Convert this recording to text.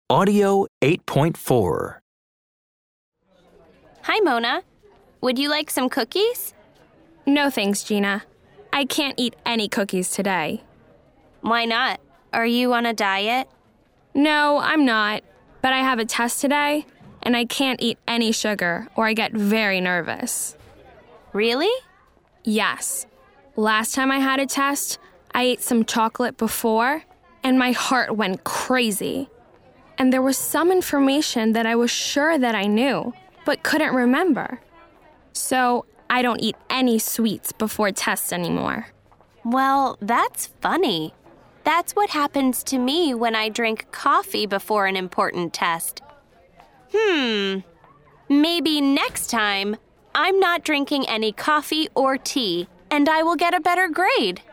Audio 8.4. Hi, Mona. Would you like some cookies? No thanks, Gina. I can't eat any cookies today. Why not? Are you on a diet? No, I'm not. But I have a test today, and I can't eat any sugar or I get very nervous. Really? Yes. Last time I had a test, I ate some chocolate before, and my heart went crazy. And there was some information that I was sure that I knew, but couldn't remember. So I don't eat any sweets before tests anymore. Well, that's funny. That's what happens to me when I drink coffee before an important test. Maybe next time I'm not drinking any coffee or tea, and I will get a better grade.